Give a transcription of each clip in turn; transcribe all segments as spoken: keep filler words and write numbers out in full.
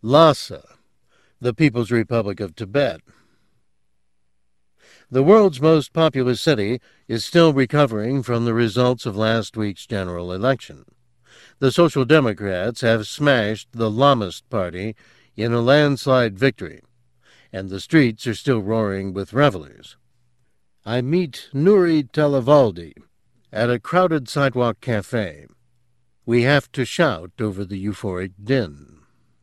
Lhasa, the People's Republic of Tibet. The world's most populous city is still recovering from the results of last week's general election. The Social Democrats have smashed the Lamist Party in a landslide victory, and the streets are still roaring with revelers. I meet Nuri Talavaldi at a crowded sidewalk cafe. We have to shout over the euphoric din.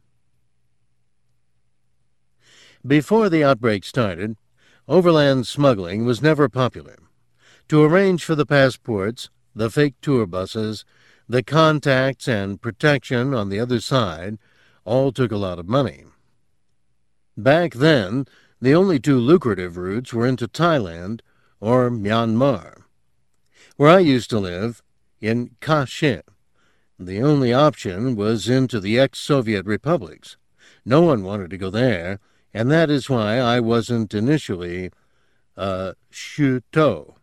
Before the outbreak started, overland smuggling was never popular. To arrange for the passports, the fake tour buses, the contacts and protection on the other side all took a lot of money. Back then, the only two lucrative routes were into Thailand or Myanmar. Where I used to live, in Kashi, the only option was into the ex-Soviet republics. No one wanted to go there, and that is why I wasn't initially a Shuto.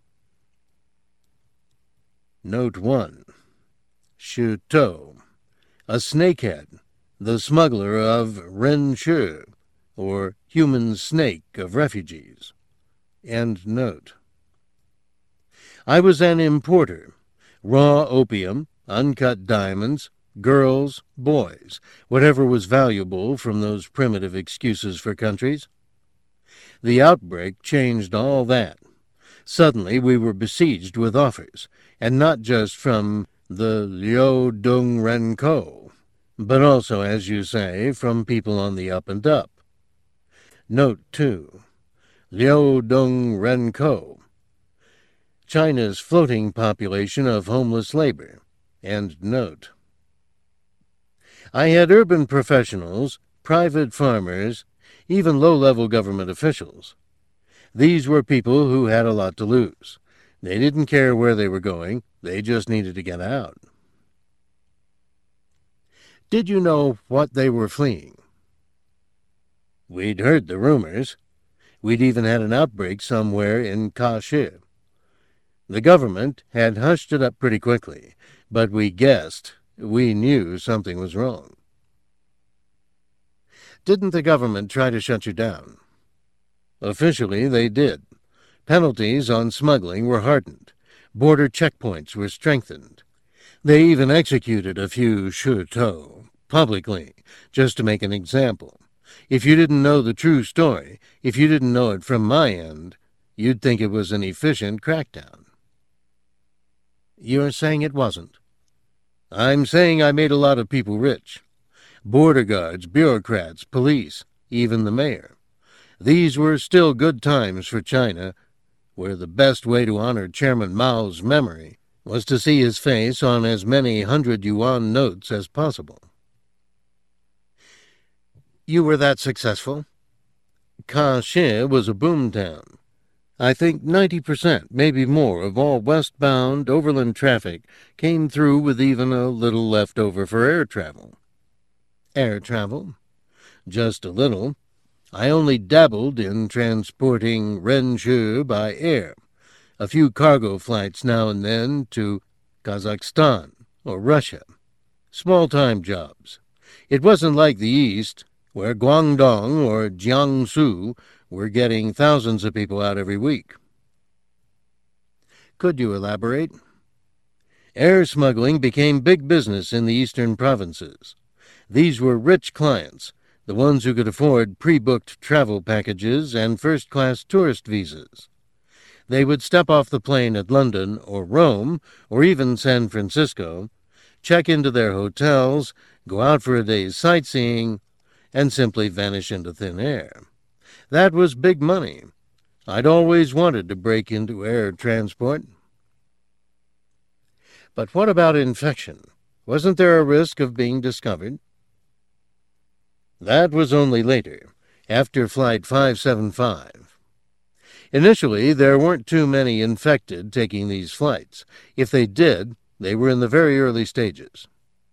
Note one. Shuto, a snakehead, the smuggler of Renshu, or human snake of refugees. End note. I was an importer. Raw opium, uncut diamonds, girls, boys, whatever was valuable from those primitive excuses for countries. The outbreak changed all that. Suddenly we were besieged with offers, and not just from the Liu Dung Renko, but also, as you say, from people on the up and up. Note two. Liu Dung Renko, China's floating population of homeless labor. End note. I had urban professionals, private farmers, even low-level government officials. These were people who had a lot to lose. They didn't care where they were going. They just needed to get out. Did you know what they were fleeing? We'd heard the rumors. We'd even had an outbreak somewhere in Kashi. The government had hushed it up pretty quickly, but we guessed, we knew something was wrong. Didn't the government try to shut you down? Officially, they did. Penalties on smuggling were hardened. Border checkpoints were strengthened. They even executed a few shuto publicly, just to make an example. If you didn't know the true story, if you didn't know it from my end, you'd think it was an efficient crackdown. You're saying it wasn't? I'm saying I made a lot of people rich. Border guards, bureaucrats, police, even the mayor. These were still good times for China, where the best way to honor Chairman Mao's memory was to see his face on as many hundred yuan notes as possible. You were that successful? Kashi was a boom town. I think ninety percent, maybe more, of all westbound overland traffic came through with even a little left over for air travel. Air travel? Just a little. I only dabbled in transporting Renshu by air, a few cargo flights now and then to Kazakhstan or Russia. Small-time jobs. It wasn't like the East, where Guangdong or Jiangsu were getting thousands of people out every week. Could you elaborate? Air smuggling became big business in the eastern provinces. These were rich clients, the ones who could afford pre-booked travel packages and first-class tourist visas. They would step off the plane at London or Rome or even San Francisco, check into their hotels, go out for a day's sightseeing, and simply vanish into thin air. That was big money. I'd always wanted to break into air transport. But what about infection? Wasn't there a risk of being discovered? That was only later, after Flight five seventy-five. Initially, there weren't too many infected taking these flights. If they did, they were in the very early stages.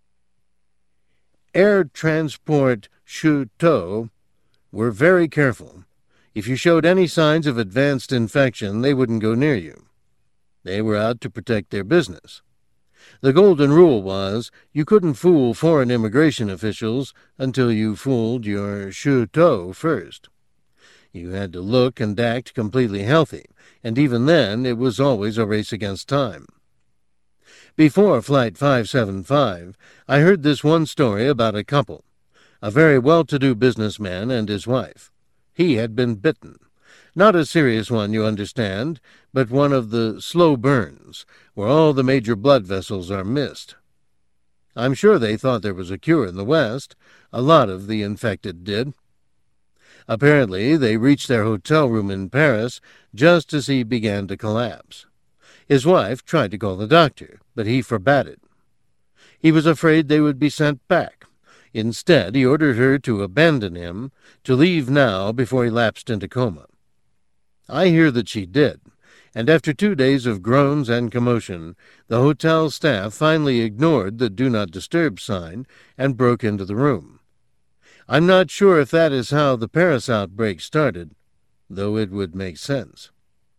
Air transport Shuto were very careful. If you showed any signs of advanced infection, they wouldn't go near you. They were out to protect their business. The golden rule was you couldn't fool foreign immigration officials until you fooled your shutou first. You had to look and act completely healthy, and even then it was always a race against time. Before Flight five seven five, I heard this one story about a couple, a very well-to-do businessman and his wife. He had been bitten. Not a serious one, you understand, but one of the slow burns, where all the major blood vessels are missed. I'm sure they thought there was a cure in the West. A lot of the infected did. Apparently, they reached their hotel room in Paris just as he began to collapse. His wife tried to call the doctor, but he forbade it. He was afraid they would be sent back. Instead, he ordered her to abandon him, to leave now before he lapsed into coma. I hear that she did, and after two days of groans and commotion, the hotel staff finally ignored the Do Not Disturb sign and broke into the room. I'm not sure if that is how the Paris outbreak started, though it would make sense.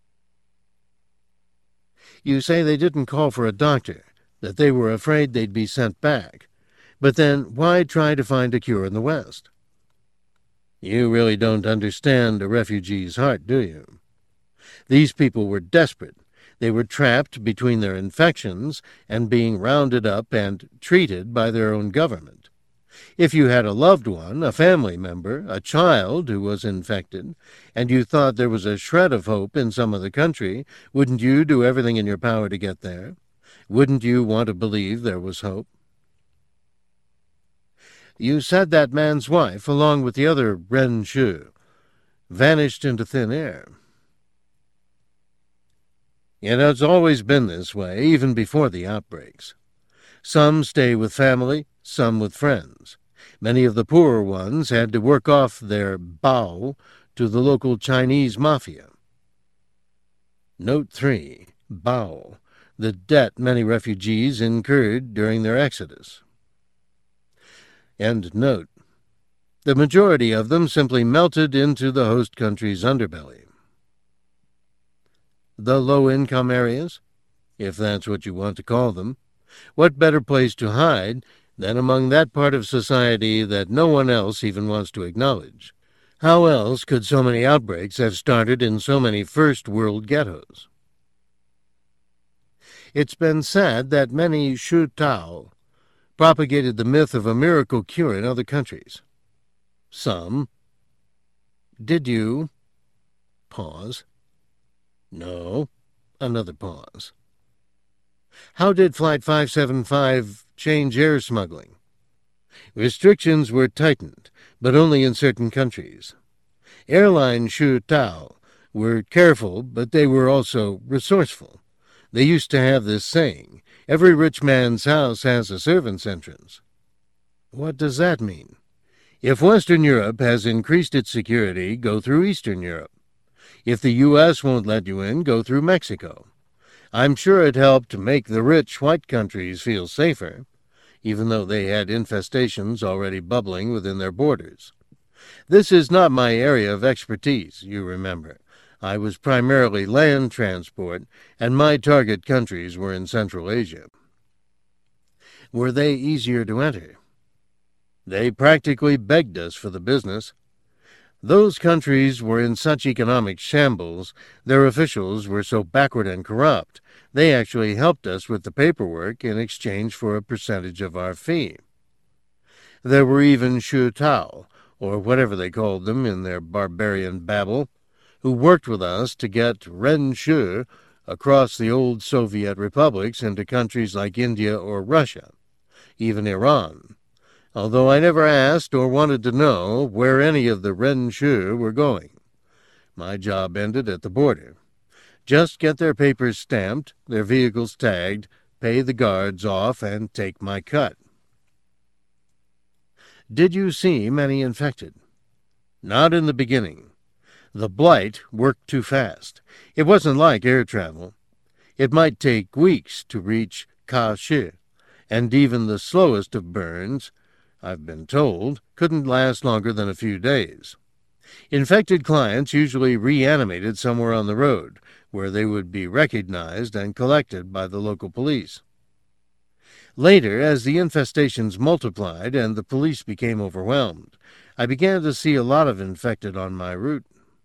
You say they didn't call for a doctor, that they were afraid they'd be sent back. But then why try to find a cure in the West? You really don't understand a refugee's heart, do you? These people were desperate. They were trapped between their infections and being rounded up and treated by their own government. If you had a loved one, a family member, a child who was infected, and you thought there was a shred of hope in some other country, wouldn't you do everything in your power to get there? Wouldn't you want to believe there was hope? You said that man's wife, along with the other Ren Shu, vanished into thin air. It has always been this way, even before the outbreaks. Some stay with family, some with friends. Many of the poorer ones had to work off their bao to the local Chinese mafia. Note three. Bao, the debt many refugees incurred during their exodus. End note. The majority of them simply melted into the host country's underbelly. The low-income areas, if that's what you want to call them, what better place to hide than among that part of society that no one else even wants to acknowledge? How else could so many outbreaks have started in so many first-world ghettos? It's been said that many Shu Tao propagated the myth of a miracle cure in other countries. Some. Did you? Pause. No. Another pause. How did Flight five seven five change air smuggling? Restrictions were tightened, but only in certain countries. Airline Shu Tao were careful, but they were also resourceful. They used to have this saying, every rich man's house has a servant's entrance. What does that mean? If Western Europe has increased its security, go through Eastern Europe. If the U S won't let you in, go through Mexico. I'm sure it helped make the rich white countries feel safer, even though they had infestations already bubbling within their borders. This is not my area of expertise, you remember. I was primarily land transport, and my target countries were in Central Asia. Were they easier to enter? They practically begged us for the business. Those countries were in such economic shambles, their officials were so backward and corrupt, they actually helped us with the paperwork in exchange for a percentage of our fee. There were even Shu Tao, or whatever they called them in their barbarian babble, who worked with us to get Ren Shu across the old Soviet republics into countries like India or Russia, even Iran, although I never asked or wanted to know where any of the Ren Shu were going. My job ended at the border. Just get their papers stamped, their vehicles tagged, pay the guards off, and take my cut. Did you see many infected? Not in the beginning. The blight worked too fast. It wasn't like air travel. It might take weeks to reach Kashi, and even the slowest of burns, I've been told, couldn't last longer than a few days. Infected clients usually reanimated somewhere on the road, where they would be recognized and collected by the local police. Later, as the infestations multiplied and the police became overwhelmed, I began to see a lot of infected on my route.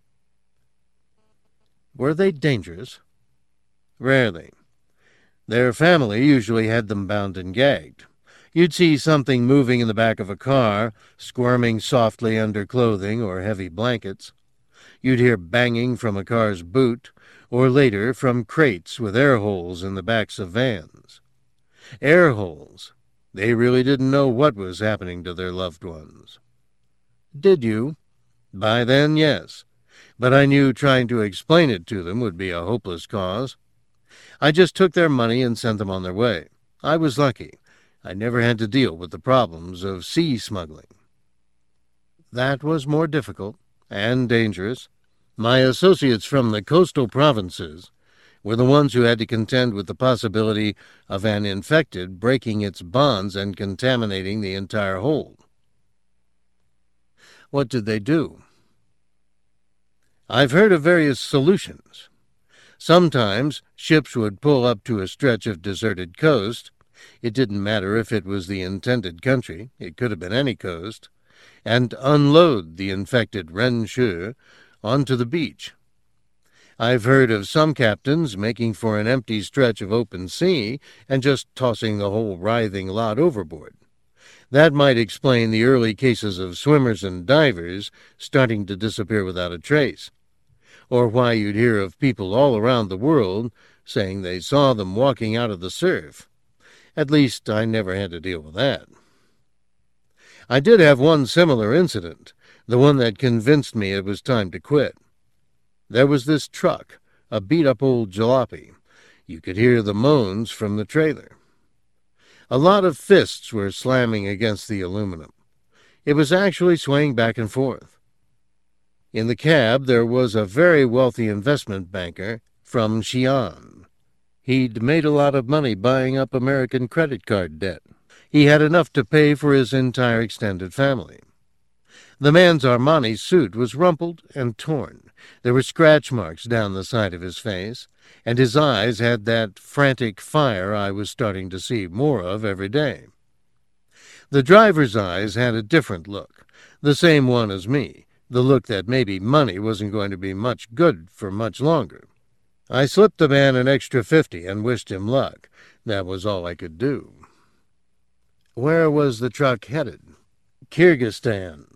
Were they dangerous? Rarely. Their family usually had them bound and gagged. You'd see something moving in the back of a car, squirming softly under clothing or heavy blankets. You'd hear banging from a car's boot, or later from crates with air holes in the backs of vans. Air holes. They really didn't know what was happening to their loved ones. Did you? By then, yes. But I knew trying to explain it to them would be a hopeless cause. I just took their money and sent them on their way. I was lucky. I never had to deal with the problems of sea smuggling. That was more difficult and dangerous. My associates from the coastal provinces were the ones who had to contend with the possibility of an infected breaking its bonds and contaminating the entire hold. What did they do? I've heard of various solutions. Sometimes ships would pull up to a stretch of deserted coast. It didn't matter if it was the intended country, it could have been any coast, and unload the infected Ren Shu onto the beach. I've heard of some captains making for an empty stretch of open sea and just tossing the whole writhing lot overboard. That might explain the early cases of swimmers and divers starting to disappear without a trace, or why you'd hear of people all around the world saying they saw them walking out of the surf. At least I never had to deal with that. I did have one similar incident, the one that convinced me it was time to quit. There was this truck, a beat-up old jalopy. You could hear the moans from the trailer. A lot of fists were slamming against the aluminum. It was actually swaying back and forth. In the cab there was a very wealthy investment banker from Xi'an. He'd made a lot of money buying up American credit card debt. He had enough to pay for his entire extended family. The man's Armani suit was rumpled and torn. There were scratch marks down the side of his face, and his eyes had that frantic fire I was starting to see more of every day. The driver's eyes had a different look, the same one as me, the look that maybe money wasn't going to be much good for much longer. I slipped the man an extra fifty and wished him luck. That was all I could do. Where was the truck headed? Kyrgyzstan.